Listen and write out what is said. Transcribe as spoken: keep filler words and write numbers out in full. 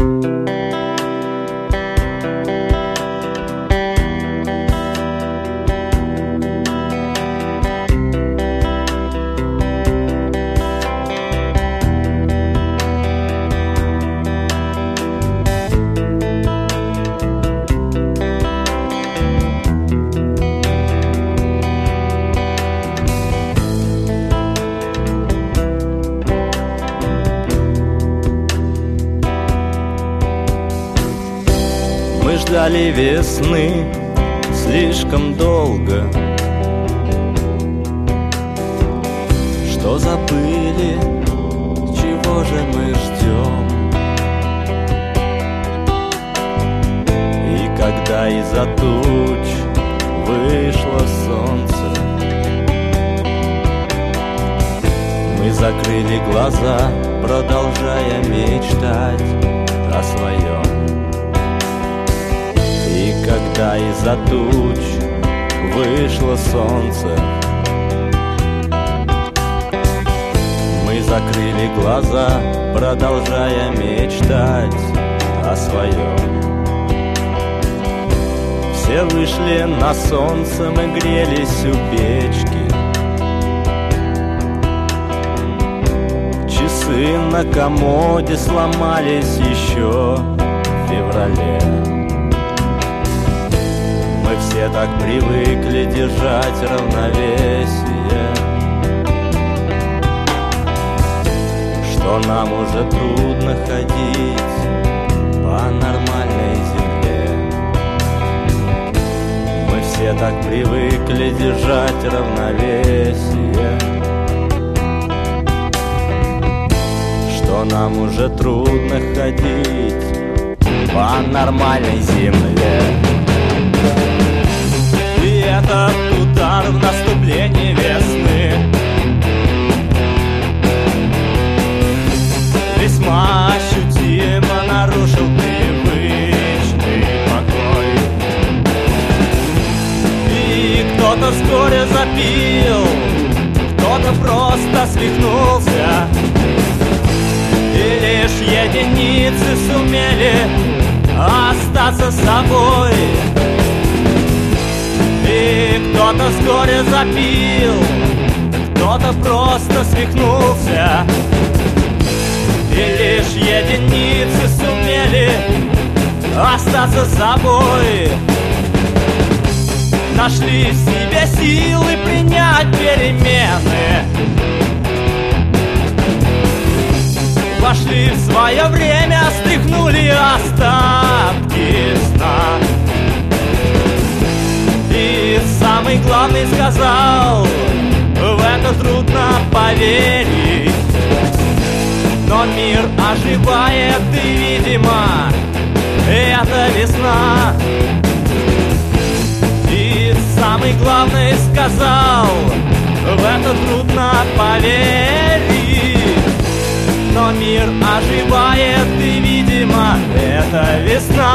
Мы ждали весны слишком долго, что забыли, чего же мы ждем. И когда из-за туч вышло солнце, мы закрыли глаза, продолжая мечтать о своем. И когда из-за туч вышло солнце, мы закрыли глаза, продолжая мечтать о своем. Все вышли на солнце, мы грелись у печки. Часы на комоде сломались еще в феврале. Мы все так привыкли держать равновесие, что нам уже трудно ходить по нормальной земле. Мы все так привыкли держать равновесие, что нам уже трудно ходить по нормальной земле. И этот удар в наступлении весны весьма ощутимо нарушил привычный покой. И кто-то вскоре запил, кто-то просто свихнулся, и лишь единицы сумели остаться собой. И кто-то вскоре запил, кто-то просто свихнулся, и лишь единицы сумели остаться собой. Нашли в себе силы принять перемены, вошли в свое время, стряхнули остатки сна. И самый главный сказал: в это трудно поверить, но мир оживает, и, видимо, это весна. И самый главный сказал: в это трудно поверить, но мир оживает, и, видимо, это весна.